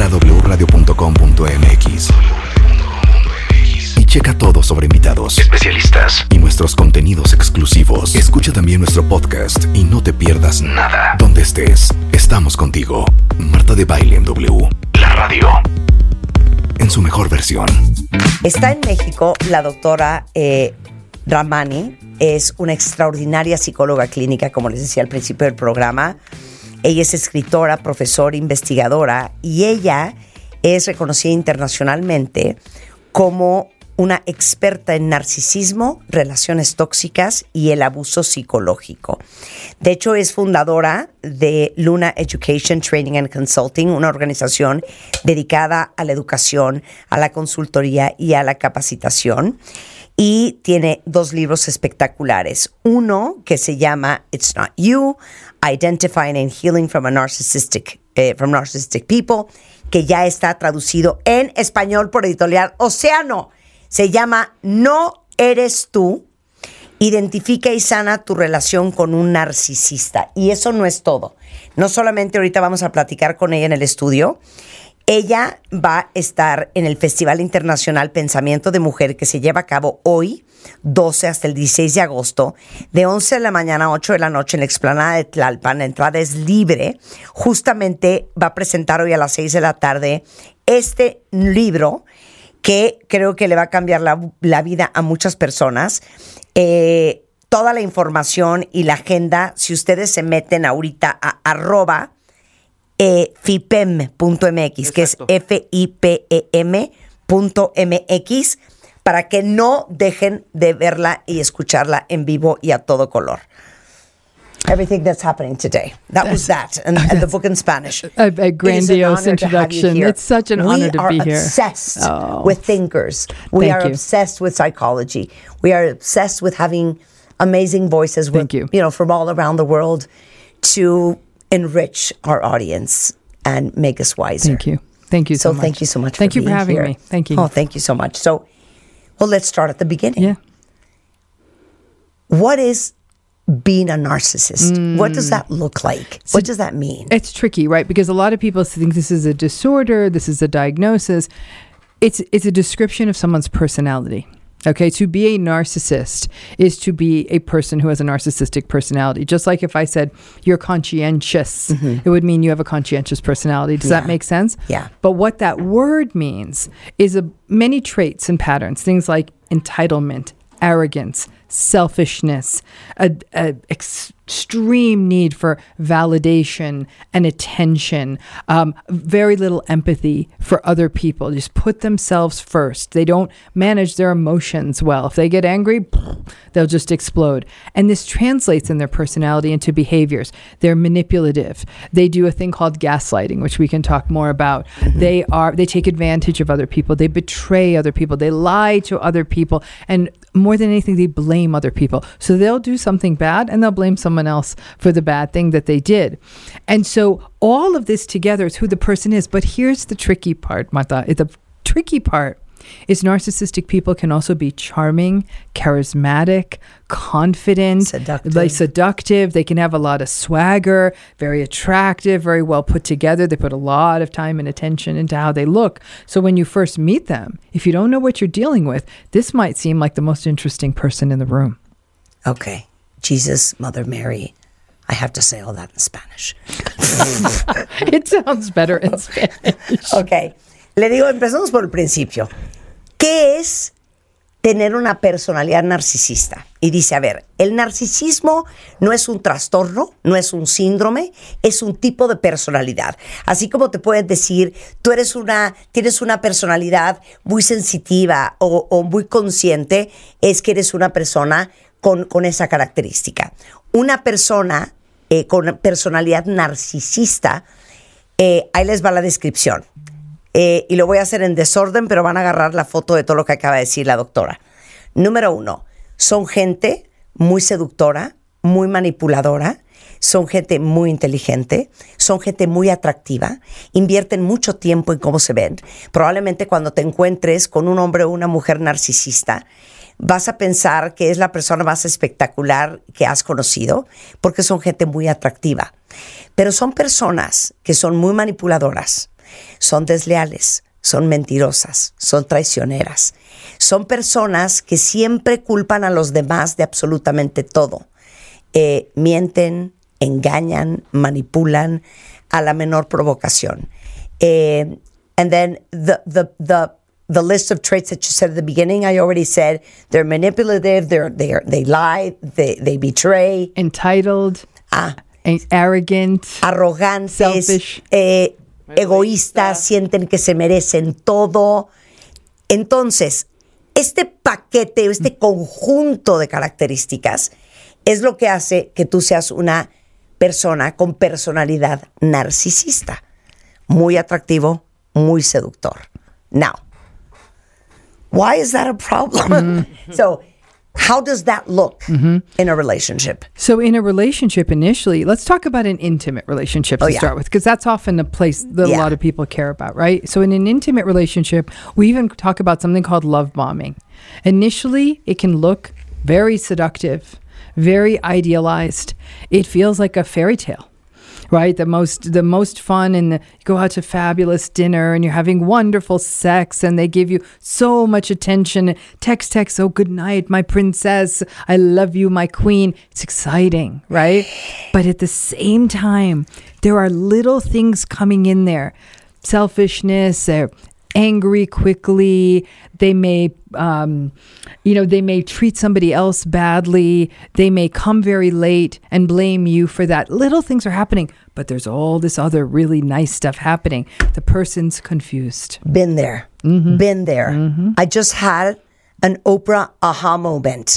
Entra a wradio.com.mx y checa todo sobre invitados, especialistas y nuestros contenidos exclusivos. Escucha también nuestro podcast y no te pierdas nada. Donde estés, estamos contigo. Marta de Baile en W, la radio, en su mejor versión. Está en México la doctora Ramani. Es una extraordinaria psicóloga clínica, como les decía al principio del programa. Ella es escritora, profesora, investigadora, y ella es reconocida internacionalmente como una experta en narcisismo, relaciones tóxicas y el abuso psicológico. De hecho, es fundadora de Luna Education, Training and Consulting, una organización dedicada a la educación, a la consultoría y a la capacitación. Y tiene 2 libros espectaculares. Uno que se llama It's Not You, Identifying and Healing from Narcissistic People, que ya está traducido en español por Editorial Océano. Se llama No Eres Tú, identifica y sana tu relación con un narcisista. Y eso no es todo. No solamente ahorita vamos a platicar con ella en el estudio. Ella va a estar en el Festival Internacional Pensamiento de Mujer, que se lleva a cabo hoy, 12 hasta el 16 de agosto, de 11 de la mañana a 8 de la noche en la explanada de Tlalpan. La entrada es libre. Justamente va a presentar hoy a las 6 de la tarde este libro que creo que le va a cambiar la vida a muchas personas. Toda la información y la agenda, si ustedes se meten ahorita a @fipem.mx, que es FIPEM.mx, para que no dejen de verla y escucharla en vivo y a todo color. Everything that's happening today. That was that, and the book in Spanish. A grandiose introduction. It's such an honor to be here. We are obsessed with thinkers. We are obsessed with psychology. We are obsessed with having amazing voices from all around the world to enrich our audience and make us wiser. Thank you. Thank you so much. Thank you so much Thank for you for being having here. me. Thank you. Oh, thank you so much. So, well, let's start at the beginning. Yeah. What is being a narcissist? What does that look like? What does that mean? It's tricky, right? Because a lot of people think this is a disorder, this is a diagnosis. It's a description of someone's personality. Okay, to be a narcissist is to be a person who has a narcissistic personality. Just like if I said you're conscientious, it would mean you have a conscientious personality. Does that make sense? Yeah. But what that word means is many traits and patterns, things like entitlement, arrogance, selfishness, extreme need for validation and attention, very little empathy for other people, just put themselves first. They don't manage their emotions well. If they get angry, they'll just explode. And this translates in their personality into behaviors. They're manipulative. They do a thing called gaslighting, which we can talk more about. They take advantage of other people. They betray other people. They lie to other people. And more than anything, they blame other people. So they'll do something bad and they'll blame someone else for the bad thing that they did. And so all of this together is who the person is. But here's the tricky part, Marta. The tricky part is narcissistic people can also be charming, charismatic, confident, seductive. They can have a lot of swagger, very attractive, very well put together. They put a lot of time and attention into how they look. So when you first meet them, if you don't know what you're dealing with, this might seem like the most interesting person in the room. Okay. Jesus, Mother Mary. I have to say all that in Spanish. It sounds better in Spanish. Okay. Le digo, empezamos por el principio. ¿Qué es tener una personalidad narcisista? Y dice, a ver, el narcisismo no es un trastorno, no es un síndrome, es un tipo de personalidad. Así como te pueden decir, tienes una personalidad muy sensitiva o muy consciente, es que eres una persona con esa característica. Una persona con personalidad narcisista, ahí les va la descripción. Y lo voy a hacer en desorden, pero van a agarrar la foto de todo lo que acaba de decir la doctora. Número 1, son gente muy seductora, muy manipuladora, son gente muy inteligente, son gente muy atractiva, invierten mucho tiempo en cómo se ven. Probablemente cuando te encuentres con un hombre o una mujer narcisista, vas a pensar que es la persona más espectacular que has conocido, porque son gente muy atractiva. Pero son personas que son muy manipuladoras, son desleales, son mentirosas, son traicioneras. Son personas que siempre culpan a los demás de absolutamente todo. Mienten, engañan, manipulan a la menor provocación. And then the list of traits that you said at the beginning, I already said. They're manipulative, they lie, they betray. Entitled, arrogant, arrogantes, selfish, egoístas, sienten que se merecen todo. Entonces, este paquete, este conjunto de características es lo que hace que tú seas una persona con personalidad narcisista. Muy atractivo, muy seductor. Now, why is that a problem? So, how does that look in a relationship? So in a relationship initially, let's talk about an intimate relationship to start with, because that's often a place that a lot of people care about, right? So in an intimate relationship, we even talk about something called love bombing. Initially, it can look very seductive, very idealized. It feels like a fairy tale. Right, the most fun, and you go out to fabulous dinner, and you're having wonderful sex, and they give you so much attention. Text, oh, good night, my princess. I love you, my queen. It's exciting, right? But at the same time, there are little things coming in there. Selfishness, they're angry quickly. They may, they may treat somebody else badly. They may come very late and blame you for that. Little things are happening, but there's all this other really nice stuff happening. The person's confused. Been there. Been there. I just had an Oprah aha moment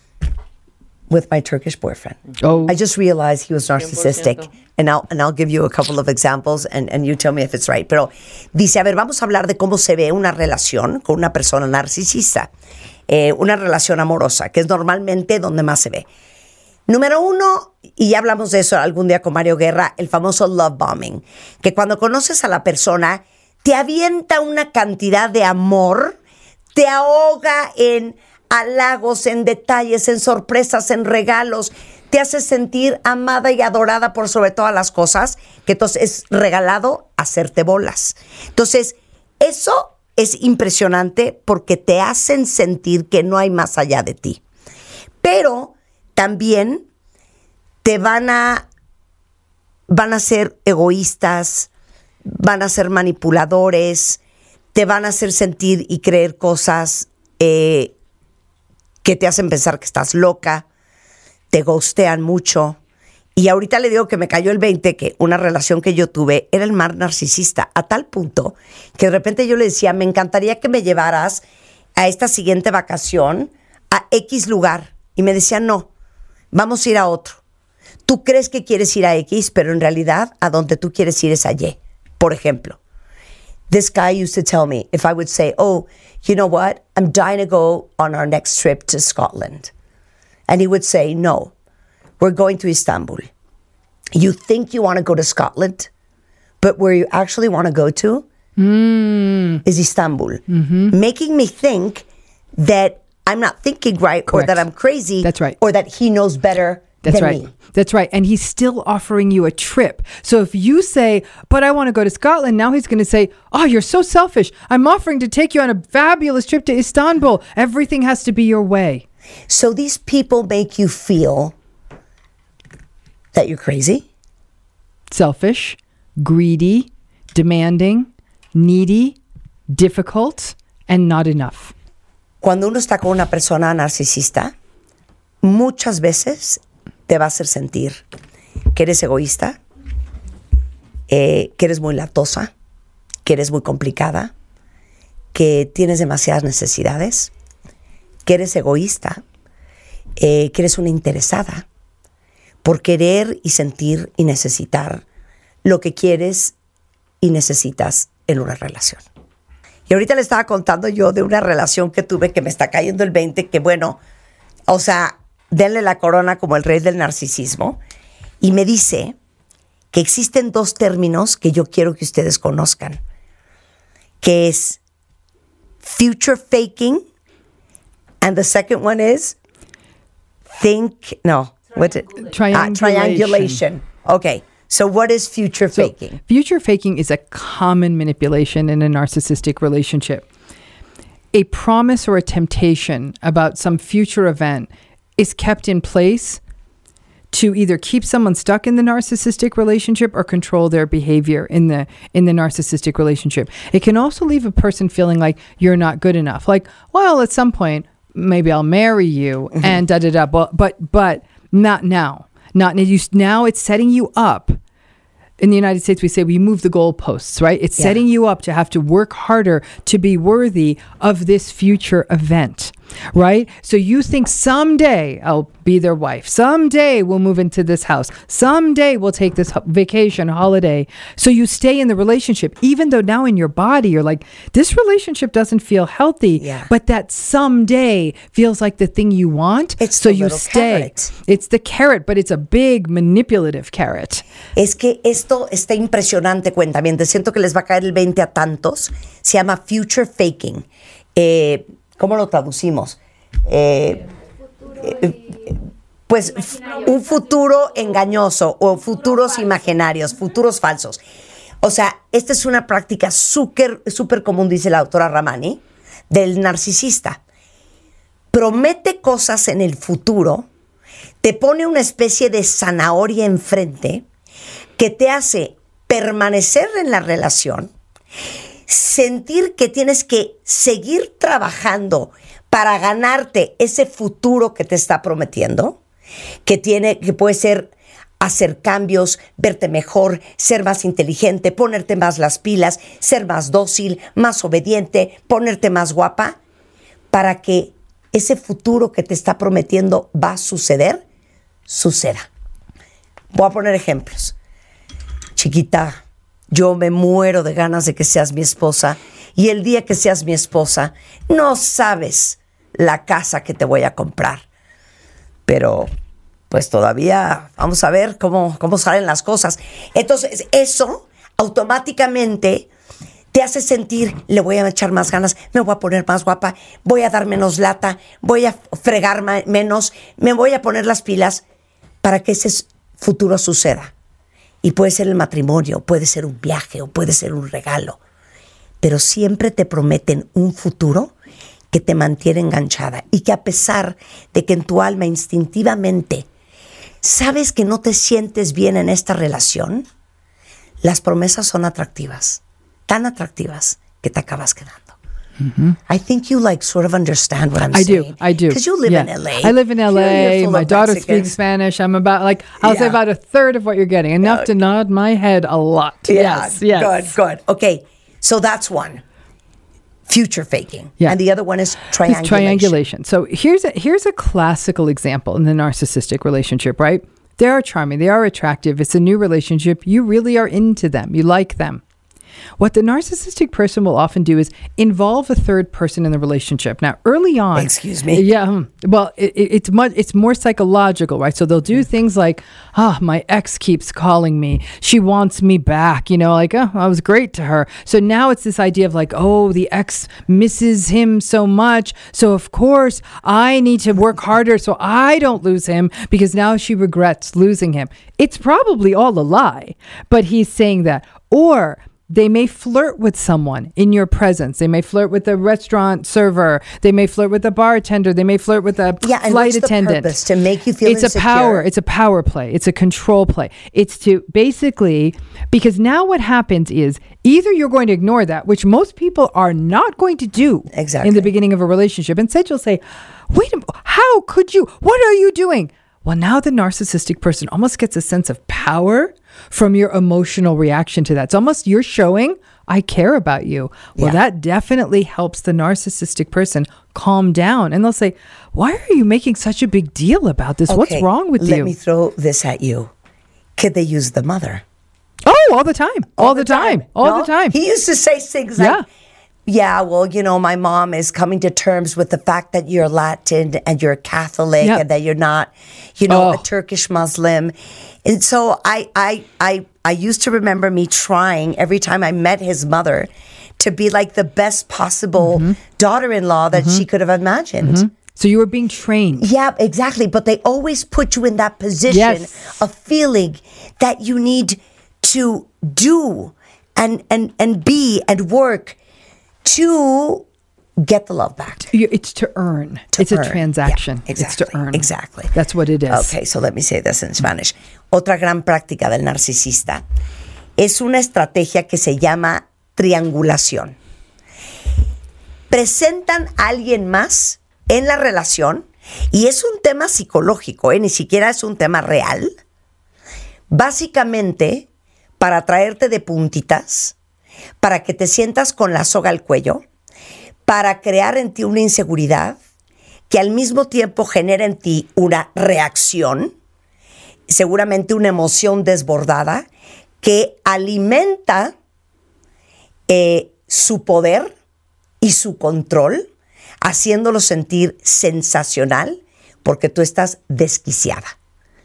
with my Turkish boyfriend. Oh. I just realized he was narcissistic. 100%. And I'll give you a couple of examples and you tell me if it's right. Pero dice, a ver, vamos a hablar de cómo se ve una relación con una persona narcisista. Una relación amorosa, que es normalmente donde más se ve. Número 1, y ya hablamos de eso algún día con Mario Guerra, el famoso love bombing. Que cuando conoces a la persona, te avienta una cantidad de amor, te ahoga en halagos, en detalles, en sorpresas, en regalos, te hace sentir amada y adorada por sobre todas las cosas, que entonces es regalado hacerte bolas. Entonces, eso es impresionante porque te hacen sentir que no hay más allá de ti. Pero también te van a ser egoístas, van a ser manipuladores, te van a hacer sentir y creer cosas que te hacen pensar que estás loca, te ghostean mucho. Y ahorita le digo que me cayó el 20 que una relación que yo tuve era el más narcisista, a tal punto que de repente yo le decía, me encantaría que me llevaras a esta siguiente vacación a X lugar. Y me decía, no, vamos a ir a otro. Tú crees que quieres ir a X, pero en realidad a donde tú quieres ir es a Y. Por ejemplo, this guy used to tell me, if I would say, oh, you know what, I'm dying to go on our next trip to Scotland. And he would say, no, we're going to Istanbul. You think you want to go to Scotland, but where you actually want to go to is Istanbul. Making me think that I'm not thinking right. Correct. Or that I'm crazy. That's right. Or that he knows better That's than right. me. That's right. And he's still offering you a trip. So if you say, but I want to go to Scotland, now he's going to say, oh, you're so selfish. I'm offering to take you on a fabulous trip to Istanbul. Everything has to be your way. So these people make you feel that you're crazy, selfish, greedy, demanding, needy, difficult, and not enough. Cuando uno está con una persona narcisista, muchas veces te va a hacer sentir que eres egoísta, que eres muy latosa, que eres muy complicada, que tienes demasiadas necesidades, que eres egoísta, que eres una interesada por querer y sentir y necesitar lo que quieres y necesitas en una relación. Y ahorita le estaba contando yo de una relación que tuve que me está cayendo el 20, que bueno, o sea, denle la corona como el rey del narcisismo. Y me dice que existen 2 términos que yo quiero que ustedes conozcan, que es future faking, and the second one is triangulation. Okay, So what is future faking? Future faking is a common manipulation in a narcissistic relationship. A promise or a temptation about some future event is kept in place to either keep someone stuck in the narcissistic relationship or control their behavior in the narcissistic relationship. It can also leave a person feeling like you're not good enough. Like, well, at some point, maybe I'll marry you and da-da-da, but not now. Now it's setting you up. In the United States, we say we move the goalposts, right? It's setting you up to have to work harder to be worthy of this future event, right? So you think someday I'll be their wife. Someday we'll move into this house. Someday we'll take this vacation, holiday. So you stay in the relationship, even though now in your body, you're like, this relationship doesn't feel healthy, but that someday feels like the thing you want. It's so the you little stay. carrot. It's the carrot, but it's a big manipulative carrot. Es que esto está impresionante, cuentamientos. Siento que les va a caer el 20 a tantos. Se llama future faking. ¿Cómo lo traducimos? Pues un futuro engañoso o futuros imaginarios, futuros falsos. O sea, esta es una práctica súper común, dice la doctora Ramani, del narcisista. Promete cosas en el futuro, te pone una especie de zanahoria enfrente que te hace permanecer en la relación, sentir que tienes que seguir trabajando para ganarte ese futuro que te está prometiendo, que puede ser hacer cambios, verte mejor, ser más inteligente, ponerte más las pilas, ser más dócil, más obediente, ponerte más guapa, para que ese futuro que te está prometiendo va a suceda. Voy a poner ejemplos. Chiquita, yo me muero de ganas de que seas mi esposa, y el día que seas mi esposa, no sabes la casa que te voy a comprar. Pero pues todavía vamos a ver cómo salen las cosas. Entonces eso automáticamente te hace sentir, le voy a echar más ganas, me voy a poner más guapa, voy a dar menos lata, voy a fregar menos, me voy a poner las pilas para que ese futuro suceda. Y puede ser el matrimonio, puede ser un viaje o puede ser un regalo. Pero siempre te prometen un futuro que te mantiene enganchada y que a pesar de que en tu alma instintivamente sabes que no te sientes bien en esta relación, las promesas son atractivas, tan atractivas que te acabas quedando. I think you sort of understand what I'm saying. I do. Because you live in LA. I live in LA. You're My daughter Mexicans. speaks Spanish. I'm about I'll say about a third of what you're getting. Enough to nod my head a lot. Yeah, Yes. Good. Okay, so that's one. Future faking. Yeah. And the other one is triangulation. It's triangulation. So here's a classical example in the narcissistic relationship, right? They are charming. They are attractive. It's a new relationship. You really are into them. You like them. What the narcissistic person will often do is involve a third person in the relationship. Now, early on... Excuse me? Yeah. Well, it's more psychological, right? So they'll do things like, my ex keeps calling me. She wants me back. I was great to her. So now it's this idea of the ex misses him so much. So, of course, I need to work harder so I don't lose him because now she regrets losing him. It's probably all a lie, but he's saying that. Or... they may flirt with someone in your presence. They may flirt with the restaurant server. They may flirt with the bartender. They may flirt with a flight attendant. The purpose? To make you feel insecure? It's a power play. It's a control play. It's to basically, because now what happens is either you're going to ignore that, which most people are not going to do in the beginning of a relationship. Instead, you'll say, wait a minute, how could you? What are you doing? Well, now the narcissistic person almost gets a sense of power from your emotional reaction to that. It's almost you're showing, I care about you. Well, that definitely helps the narcissistic person calm down. And they'll say, why are you making such a big deal about this? Okay, what's wrong with you? Let me throw this at you. Could they use the mother? Oh, all the time. All the time. He used to say things like, my mom is coming to terms with the fact that you're Latin and you're Catholic and that you're not, a Turkish Muslim. And so I used to remember me trying every time I met his mother to be like the best possible daughter-in-law that she could have imagined. So you were being trained. Yeah, exactly. But they always put you in that position of feeling that you need to do and be and work to get the love back. It's to earn. It's a transaction. Yeah, exactly. It's to earn. Exactly. That's what it is. Okay, so let me say this in Spanish. Otra gran práctica del narcisista es una estrategia que se llama triangulación. Presentan a alguien más en la relación, y es un tema psicológico, ni siquiera es un tema real, básicamente para traerte de puntitas, para que te sientas con la soga al cuello, para crear en ti una inseguridad que al mismo tiempo genera en ti una reacción, seguramente una emoción desbordada, que alimenta su poder y su control, haciéndolo sentir sensacional porque tú estás desquiciada.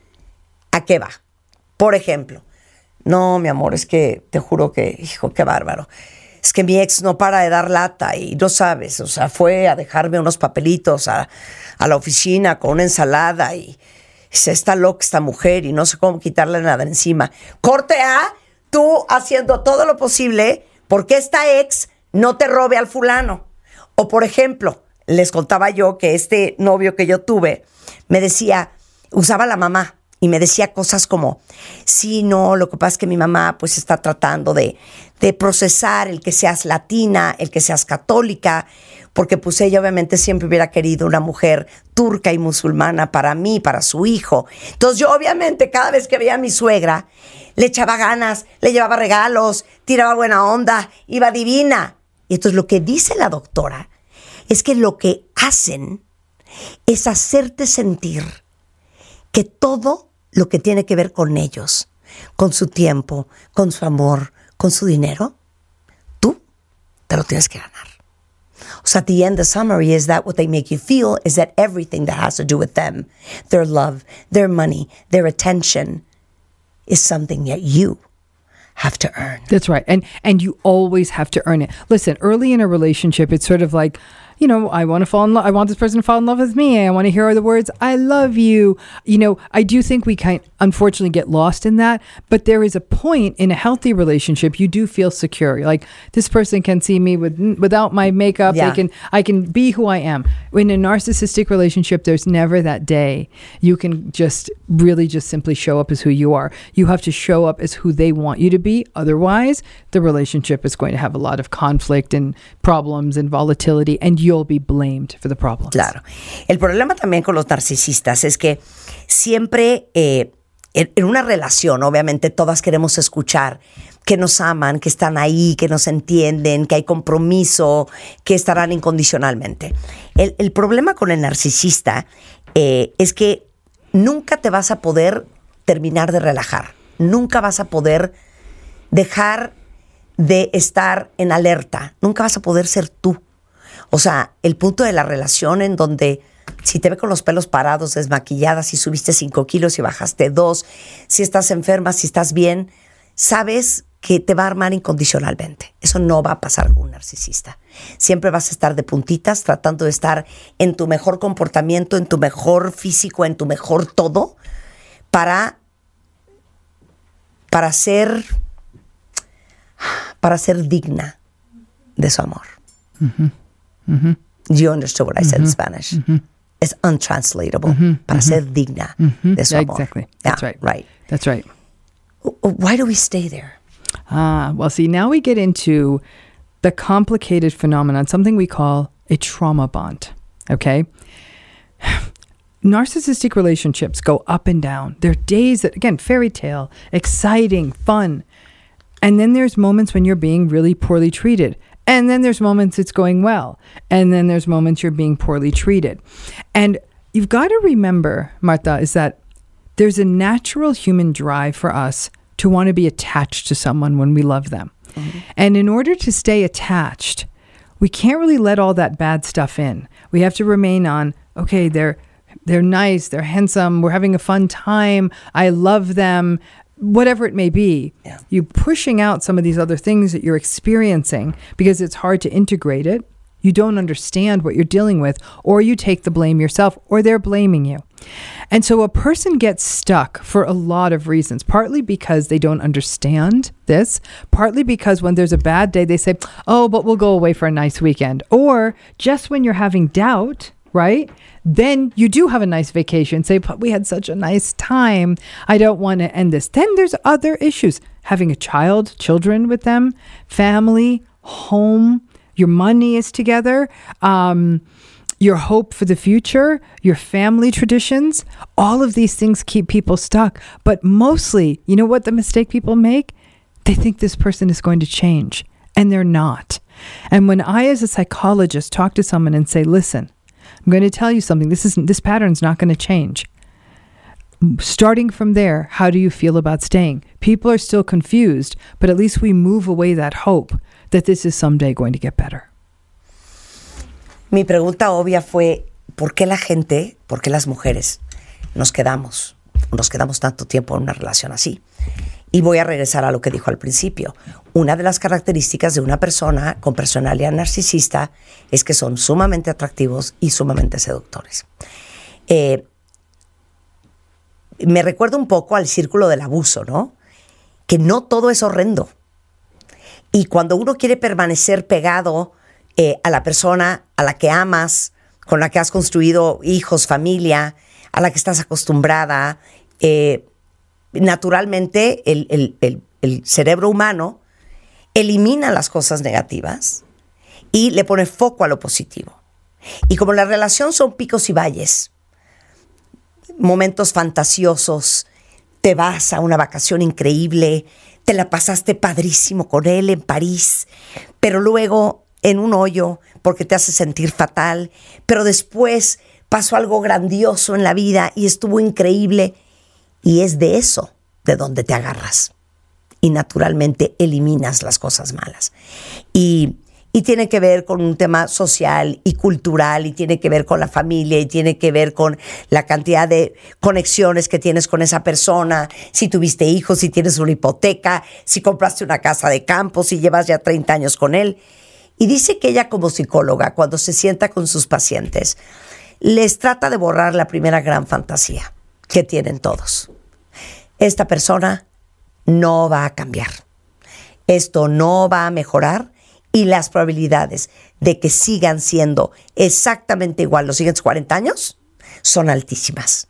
¿A qué va? Por ejemplo, no, mi amor, es que te juro que, hijo, qué bárbaro. Es que mi ex no para de dar lata y no sabes, o sea, fue a dejarme unos papelitos a la oficina con una ensalada y se está loca esta mujer y no sé cómo quitarle nada de encima. Corte A, tú haciendo todo lo posible porque esta ex no te robe al fulano. O por ejemplo, les contaba yo que este novio que yo tuve me decía, usaba la mamá y me decía cosas como, sí, no, lo que pasa es que mi mamá pues está tratando de procesar el que seas latina, el que seas católica, porque pues ella obviamente siempre hubiera querido una mujer turca y musulmana para mí, para su hijo. Entonces yo obviamente cada vez que veía a mi suegra, le echaba ganas, le llevaba regalos, tiraba buena onda, iba divina. Y entonces lo que dice la doctora es que lo que hacen es hacerte sentir que todo lo que tiene que ver con ellos, con su tiempo, con su amor, con su dinero, tú te lo tienes que ganar. O sea, at the end, the summary is that what they make you feel is that everything that has to do with them, their love, their money, their attention, is something that you have to earn. That's right. And you always have to earn it. Listen, early in a relationship, it's sort of like, you know, I want to fall in love. I want this person to fall in love with me. I want to hear the words, I love you. You know, I do think we unfortunately get lost in that. But there is a point in a healthy relationship, you do feel secure. Like, this person can see me without my makeup. Yeah. I can be who I am. In a narcissistic relationship, there's never that day you can just really just simply show up as who you are. You have to show up as who they want you to be. Otherwise, the relationship is going to have a lot of conflict and problems and volatility, and you'll be blamed for the problems. Claro. El problema también con los narcisistas es que siempre en una relación, obviamente todas queremos escuchar que nos aman, que están ahí, que nos entienden, que hay compromiso, que estarán incondicionalmente. El problema con el narcisista es que nunca te vas a poder terminar de relajar. Nunca vas a poder dejar de estar en alerta. Nunca vas a poder ser tú. O sea, el punto de la relación en donde si te ve con los pelos parados, desmaquillada, si subiste 5 kilos y bajaste 2, si estás enferma, si estás bien, sabes que te va a armar incondicionalmente. Eso no va a pasar con un narcisista. Siempre vas a estar de puntitas tratando de estar en tu mejor comportamiento, en tu mejor físico, en tu mejor todo, para ser digna de su amor. Mm-hmm. Mm-hmm. You understood what I said in Spanish. Mm-hmm. It's untranslatable. Para ser digna de su amor. Exactly. Yeah, That's right. Right. That's right. Why do we stay there? Well, see, now we get into the complicated phenomenon, something we call a trauma bond. Okay? Narcissistic relationships go up and down. There are days that, again, fairy tale, exciting, fun. And then there's moments when you're being really poorly treated. And then there's moments it's going well. And then there's moments you're being poorly treated. And you've got to remember, Marta, is that there's a natural human drive for us to want to be attached to someone when we love them. Mm-hmm. And in order to stay attached, we can't really let all that bad stuff in. We have to remain on, okay, they're nice, they're handsome, we're having a fun time, I love them, whatever it may be. Yeah. You pushing out some of these other things that you're experiencing because it's hard to integrate it. You don't understand what you're dealing with, or you take the blame yourself, or they're blaming you. And so a person gets stuck for a lot of reasons, partly because they don't understand this, partly because when there's a bad day, they say, oh, but we'll go away for a nice weekend. Or just when you're having doubt, right? Then you do have a nice vacation. Say, but we had such a nice time. I don't want to end this. Then there's other issues. Having a child, children with them, family, home, your money is together, your hope for the future, your family traditions. All of these things keep people stuck. But mostly, you know what the mistake people make? They think this person is going to change, and they're not. And when I, as a psychologist, talk to someone and say, listen, I'm going to tell you something. This pattern's not going to change. Starting from there, how do you feel about staying? People are still confused, but at least we move away that hope that this is someday going to get better. Mi pregunta obvia fue, ¿por qué la gente, por qué las mujeres nos quedamos tanto tiempo en una relación así? Y voy a regresar a lo que dijo al principio. Una de las características de una persona con personalidad narcisista es que son sumamente atractivos y sumamente seductores. Me recuerda un poco al círculo del abuso, ¿no? Que no todo es horrendo. Y cuando uno quiere permanecer pegado a la persona a la que amas, con la que has construido hijos, familia, a la que estás acostumbrada, naturalmente el cerebro humano elimina las cosas negativas y le pone foco a lo positivo. Y como la relación son picos y valles, momentos fantasiosos, te vas a una vacación increíble, te la pasaste padrísimo con él en París, pero luego en un hoyo porque te hace sentir fatal, pero después pasó algo grandioso en la vida y estuvo increíble, y es de eso de donde te agarras y naturalmente eliminas las cosas malas. Y tiene que ver con un tema social y cultural, y tiene que ver con la familia, y tiene que ver con la cantidad de conexiones que tienes con esa persona, si tuviste hijos, si tienes una hipoteca, si compraste una casa de campo, si llevas ya 30 años con él. Y dice que ella, como psicóloga, cuando se sienta con sus pacientes, les trata de borrar la primera gran fantasía que tienen todos. Esta persona no va a cambiar. Esto no va a mejorar. Y las probabilidades de que sigan siendo exactamente igual los siguientes 40 años son altísimas.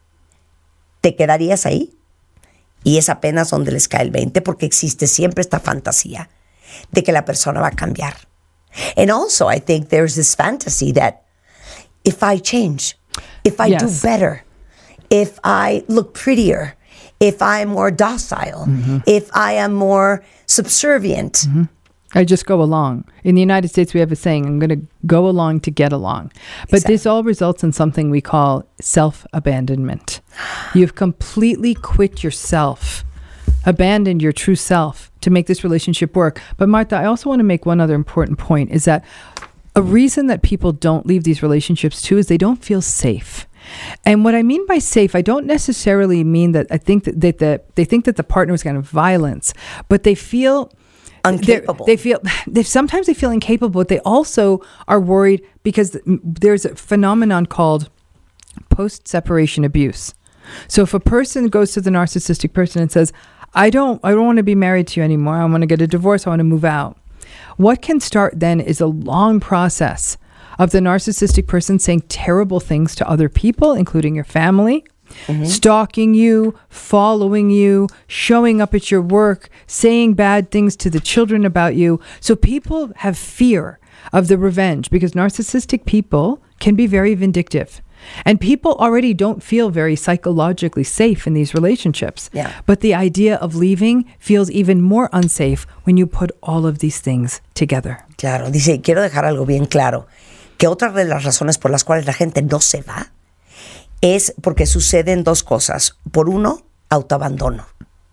¿Te quedarías ahí? Y es apenas donde les cae el 20, porque existe siempre esta fantasía de que la persona va a cambiar. And also, I think there's this fantasy that if I change, if I do better, if I look prettier, if I'm more docile, if I am more subservient, I just go along. In the United States, we have a saying, I'm going to go along to get along. But Exactly. This all results in something we call self-abandonment. You've completely quit yourself, abandoned your true self to make this relationship work. But Martha, I also want to make one other important point, is that a reason that people don't leave these relationships too is they don't feel safe. And what I mean by safe, I don't necessarily mean that I think that they think that the partner is going to violence, but they feel incapable. Sometimes they feel incapable, but they also are worried because there's a phenomenon called post-separation abuse. So if a person goes to the narcissistic person and says, I don't want to be married to you anymore, I want to get a divorce, I want to move out. What can start then is a long process of the narcissistic person saying terrible things to other people, including your family, stalking you, following you, showing up at your work, saying bad things to the children about you. So people have fear of the revenge because narcissistic people can be very vindictive. And people already don't feel very psychologically safe in these relationships. Yeah. But the idea of leaving feels even more unsafe when you put all of these things together. Claro, dice, quiero dejar algo bien claro, que otra de las razones por las cuales la gente no se va es porque suceden dos cosas. Por uno, autoabandono,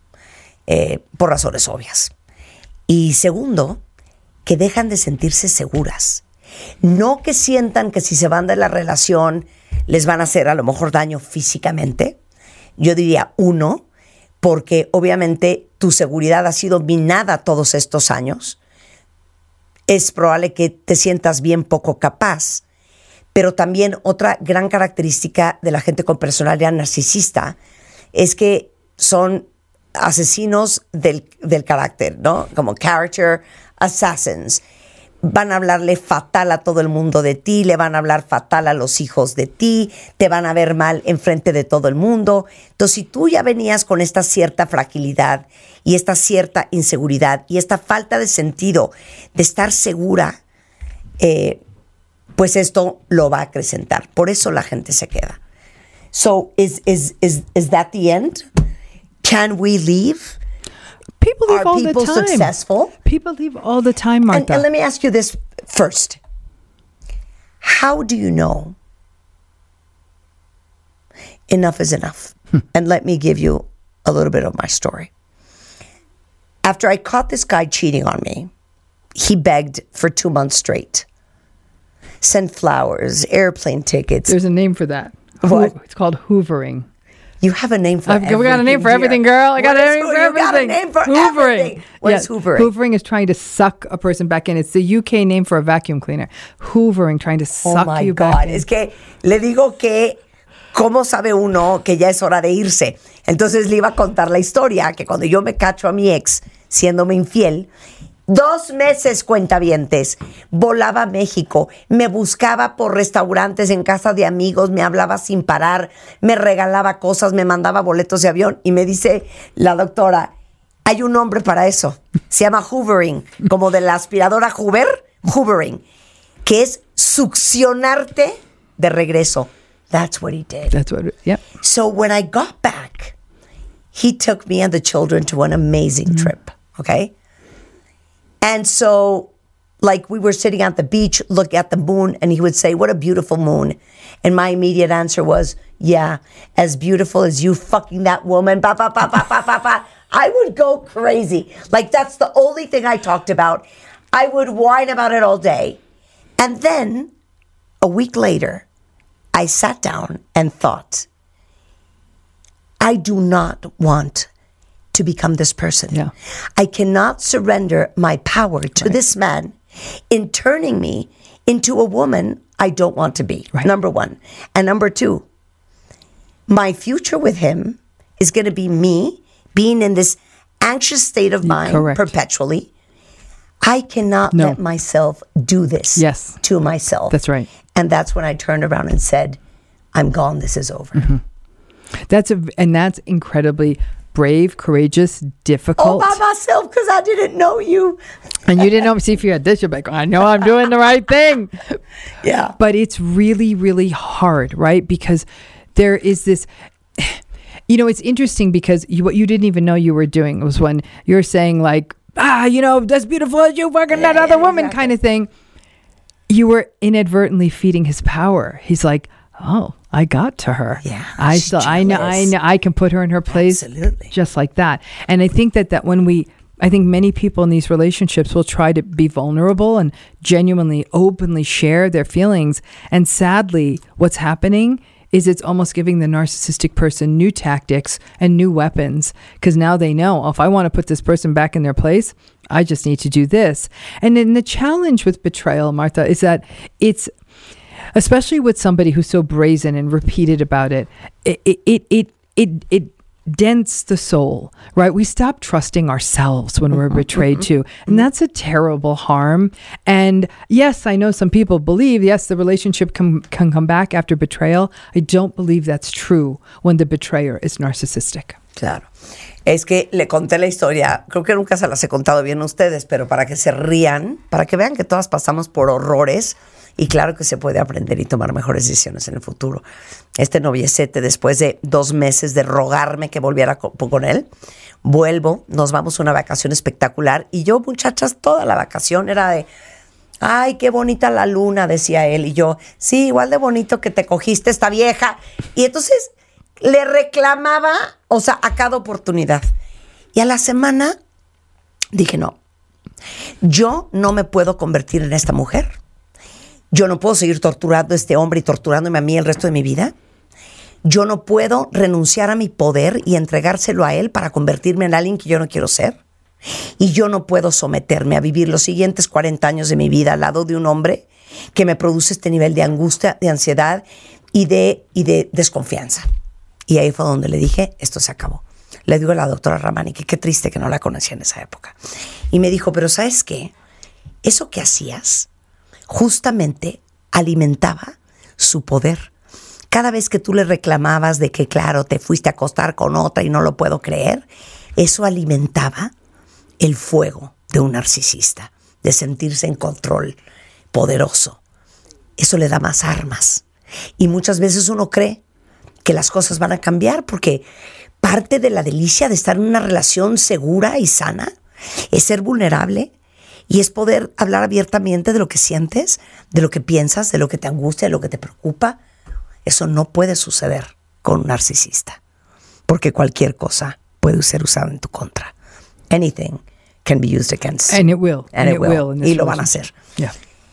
por razones obvias. Y segundo, que dejan de sentirse seguras. No que sientan que si se van de la relación les van a hacer a lo mejor daño físicamente. Yo diría uno, porque obviamente tu seguridad ha sido minada todos estos años. es probable que te sientas bien poco capaz. Pero también otra gran característica de la gente con personalidad narcisista es que son asesinos del carácter, ¿no? Como character assassins. Van a hablarle fatal a todo el mundo de ti, le van a hablar fatal a los hijos de ti, te van a ver mal enfrente de todo el mundo. Entonces, si tú ya venías con esta cierta fragilidad y esta cierta inseguridad y esta falta de sentido de estar segura, pues esto lo va a acrecentar. Por eso la gente se queda. So, is that the end? Can we leave? People leave Are all the people time. successful? People leave all the time, Martha. And let me ask you this first. How do you know enough is enough? And let me give you a little bit of my story. After I caught this guy cheating on me, he begged for 2 months straight. Sent flowers, airplane tickets. There's a name for that. What? It's called hoovering. You have a name for everything. We got a name for dear. everything, girl. I got a name for You everything. got a name for hoovering. everything. What is hoovering? Hoovering is trying to suck a person back in. It's the UK name for a vacuum cleaner. Hoovering, trying to suck you back in. Es que le digo que ¿cómo sabe uno que ya es hora de irse? Entonces le iba a contar la historia que cuando yo me cacho a mi ex siéndome infiel, 2 meses, cuentavientes, volaba a México, me buscaba por restaurantes, en casa de amigos, me hablaba sin parar, me regalaba cosas, me mandaba boletos de avión y me dice la doctora, hay un nombre para eso, se llama hoovering, como de la aspiradora Hoover, hoovering, que es succionarte de regreso. That's what he did. That's what, yep. So when I got back, he took me and the children to an amazing trip, okay? And so, like, we were sitting at the beach, look at the moon, and he would say, what a beautiful moon. And my immediate answer was, yeah, as beautiful as you fucking that woman, ba, ba, ba, ba, ba, ba, ba. I would go crazy. Like, that's the only thing I talked about. I would whine about it all day. And then, a week later, I sat down and thought, I do not want to become this person. Yeah. I cannot surrender my power to this man in turning me into a woman I don't want to be. Right. Number one. And number two, my future with him is going to be me being in this anxious state of mind perpetually. I cannot let myself do this to myself. That's right. And that's when I turned around and said, I'm gone. This is over. Mm-hmm. That's incredibly brave, courageous, difficult. All by myself because I didn't know you. And you didn't know. See, if you had this, you're like, I know I'm doing the right thing. Yeah. But it's really, really hard, right? Because there is this, you know, it's interesting because what you didn't even know you were doing was when you're saying like, you know, that's beautiful as you fucking that other woman kind of thing. You were inadvertently feeding his power. He's like, oh, I got to her. Yeah. I know I can put her in her place. Absolutely. Just like that. And I think that when I think many people in these relationships will try to be vulnerable and genuinely, openly share their feelings. And sadly, what's happening is it's almost giving the narcissistic person new tactics and new weapons, because now they know, oh, if I want to put this person back in their place, I just need to do this. And then the challenge with betrayal, Martha, is that it's, especially with somebody who's so brazen and repeated about it, it dents the soul, right? We stop trusting ourselves when we're betrayed too. And that's a terrible harm. And yes, I know some people believe, yes, the relationship can come back after betrayal. I don't believe that's true when the betrayer is narcissistic. Claro. Es que le conté la historia, creo que nunca se las he contado bien a ustedes, pero para que se rían, para que vean que todas pasamos por horrores y claro que se puede aprender y tomar mejores decisiones en el futuro. Este noviecete, después de 2 meses de rogarme que volviera con él, vuelvo, nos vamos a una vacación espectacular y yo, muchachas, toda la vacación era de, ay, qué bonita la luna, decía él, y yo, sí, igual de bonito que te cogiste esta vieja. Y entonces le reclamaba, o sea, a cada oportunidad. Y a la semana dije, no, yo no me puedo convertir en esta mujer. Yo no puedo seguir torturando a este hombre y torturándome a mí el resto de mi vida. Yo no puedo renunciar a mi poder y entregárselo a él para convertirme en alguien que yo no quiero ser. Y yo no puedo someterme a vivir los siguientes 40 años de mi vida al lado de un hombre que me produce este nivel de angustia, de ansiedad y de desconfianza. Y ahí fue donde le dije, esto se acabó. Le digo a la doctora Ramani que qué triste que no la conocía en esa época. Y me dijo, pero ¿sabes qué? Eso que hacías justamente alimentaba su poder. Cada vez que tú le reclamabas de que, claro, te fuiste a acostar con otra y no lo puedo creer, eso alimentaba el fuego de un narcisista, de sentirse en control, poderoso. Eso le da más armas. Y muchas veces uno cree que las cosas van a cambiar porque parte de la delicia de estar en una relación segura y sana es ser vulnerable y es poder hablar abiertamente de lo que sientes, de lo que piensas, de lo que te angustia, de lo que te preocupa. Eso no puede suceder con un narcisista porque cualquier cosa puede ser usada en tu contra. Anything can be used against you. And it will. And it will. In this Y lo van a hacer. Yeah.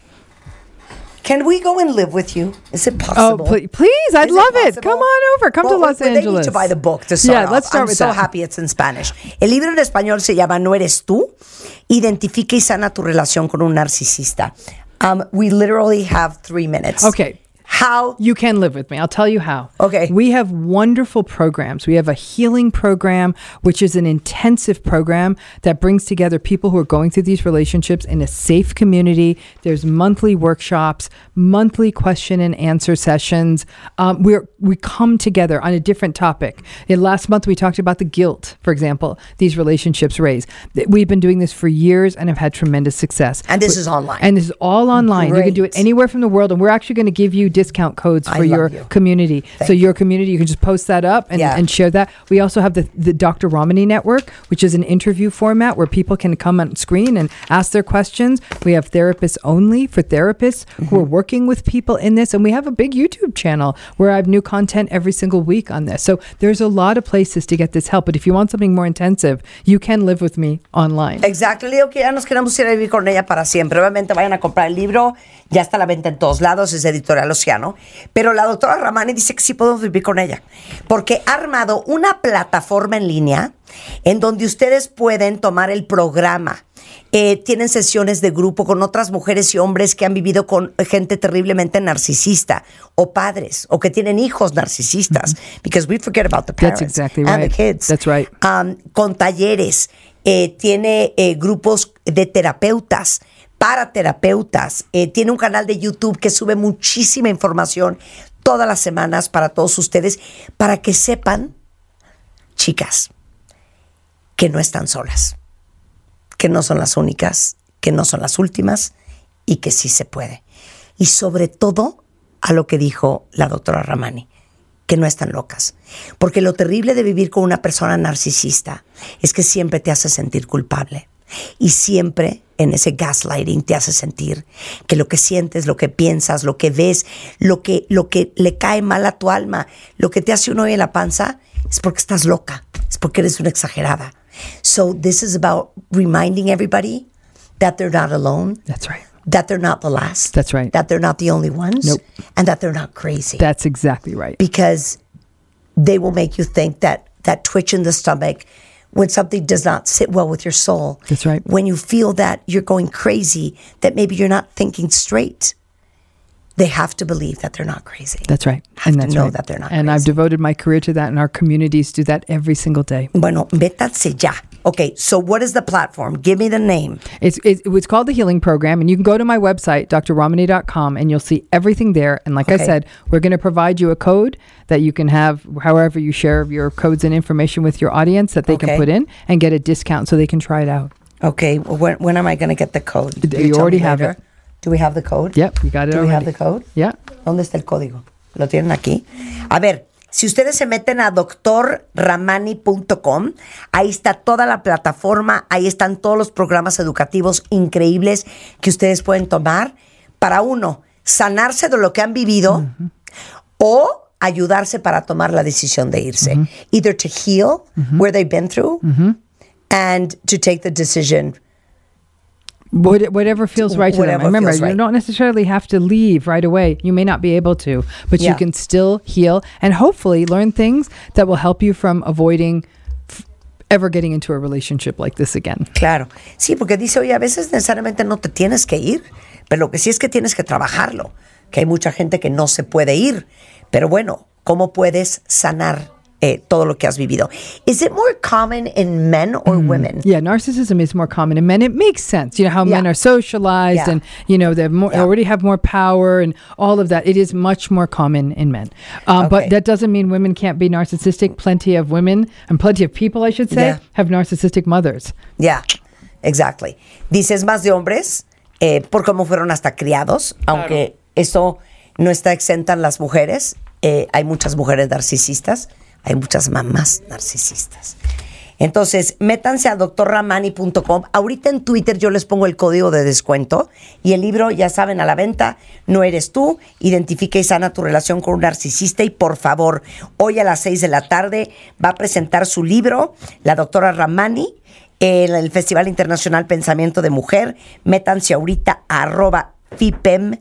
Can we go and live with you? Is it possible? Oh, please. I'd love it. Come on over. Come to Los They need Angeles. to buy the book to start Yeah, let's off. start I'm with so that. happy it's in Spanish. El libro en español se llama No eres tú. Identifica y sana tu relación con un narcisista. We literally have 3 minutes. Okay. How? You can live with me. I'll tell you how. Okay. We have wonderful programs. We have a healing program, which is an intensive program that brings together people who are going through these relationships in a safe community. There's monthly workshops, monthly question and answer sessions. We come together on a different topic. Last month, we talked about the guilt, for example, these relationships raise. We've been doing this for years and have had tremendous success. And this is online. And this is all online. Great. You can do it anywhere from the world. And we're actually going to give you discount codes for your you. community. Thank So your community, you can just post that up and share that. We also have the Dr. Ramani Network, which is an interview format where people can come on screen and ask their questions. We have therapists only for therapists who are working with people in this. And we have a big YouTube channel where I have new content every single week on this. So there's a lot of places to get this help. But if you want something more intensive, you can live with me online. Exacto, le digo que ya nos queremos ir a vivir con ella para siempre. Obviamente vayan a comprar el libro, ya está a la venta en todos lados, es Editorial Océano. Pero la doctora Ramani dice que sí podemos vivir con ella, porque ha armado una plataforma en línea en donde ustedes pueden tomar el programa. Tienen sesiones de grupo con otras mujeres y hombres que han vivido con gente terriblemente narcisista, o padres, o que tienen hijos narcisistas, because we forget about the parents. That's exactly and right. the kids. That's right. Con talleres, tiene grupos de terapeutas, para terapeutas, tiene un canal de YouTube que sube muchísima información todas las semanas para todos ustedes, para que sepan, chicas, que no están solas, que no son las únicas, que no son las últimas y que sí se puede. Y sobre todo a lo que dijo la doctora Ramani, que no están locas. Porque lo terrible de vivir con una persona narcisista es que siempre te hace sentir culpable. Y siempre en ese gaslighting te hace sentir que lo que sientes, lo que piensas, lo que ves, lo que le cae mal a tu alma, lo que te hace un hoyo en la panza, es porque estás loca, es porque eres una exagerada. So this is about reminding everybody that they're not alone. That's right. That they're not the last. That's right. That they're not the only ones. Nope. And that they're not crazy. That's exactly right. Because they will make you think that twitch in the stomach when something does not sit well with your soul. That's right. When you feel that you're going crazy, that maybe you're not thinking straight, they have to believe that they're not crazy. That's right. Have And to that's know right. that they're not and crazy. I've devoted my career to that, and our communities do that every single day. Bueno, métanse ya. Okay, so what is the platform? Give me the name. It's called the Healing Program, and you can go to my website, drramani.com, and you'll see everything there. And like I said, we're going to provide you a code that you can have however you share your codes and information with your audience that they can put in and get a discount so they can try it out. Okay, when am I going to get the code? You tell already me have later? it. Do we have the code? Yep, you got it Do already. we have the code? Yeah. ¿Dónde está el código? ¿Lo tienen aquí? A ver, si ustedes se meten a drramani.com, ahí está toda la plataforma, ahí están todos los programas educativos increíbles que ustedes pueden tomar para uno, sanarse de lo que han vivido o ayudarse para tomar la decisión de irse. Either to heal where they've been through and to take the decision. Whatever feels right to them. Whatever Remember, feels right. you don't necessarily have to leave right away. You may not be able to, but you can still heal and hopefully learn things that will help you from avoiding ever getting into a relationship like this again. Claro. Sí, porque dice, oye, a veces necesariamente no te tienes que ir, pero lo que sí es que tienes que trabajarlo, que hay mucha gente que no se puede ir. Pero bueno, ¿cómo puedes sanar todo lo que has vivido? Is it more common in men or women? Yeah, narcissism is more common in men. It makes sense. You know how men are socialized and, you know, they already have more power and all of that. It is much more common in men. But that doesn't mean women can't be narcissistic. Plenty of women, and plenty of people, I should say, have narcissistic mothers. Yeah, exactly. Dices más de hombres por cómo fueron hasta criados, aunque eso no está exenta en las mujeres. Hay muchas mujeres narcisistas. Hay muchas mamás narcisistas. Entonces, métanse a drramani.com. Ahorita en Twitter yo les pongo el código de descuento. Y el libro, ya saben, a la venta. No eres tú. Identifica y sana tu relación con un narcisista. Y por favor, hoy a las 6 de la tarde va a presentar su libro, la doctora Ramani, en el Festival Internacional Pensamiento de Mujer. Métanse ahorita a @FIPEM,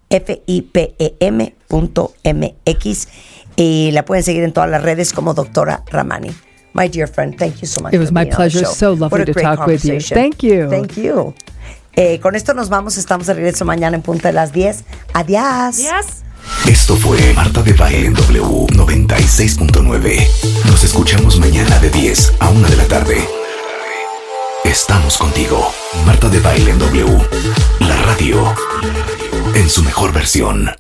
FIPEM.mx. Y la pueden seguir en todas las redes como Doctora Ramani. My dear friend, thank you so much. It was my pleasure. So lovely to talk with you. Thank you. Thank you. Con esto nos vamos. Estamos de regreso mañana en punto de las 10. Adiós. Yes. Esto fue Marta de Baile en W 96.9. Nos escuchamos mañana de 10 a 1 de la tarde. Estamos contigo. Marta de Baile en W. La radio en su mejor versión.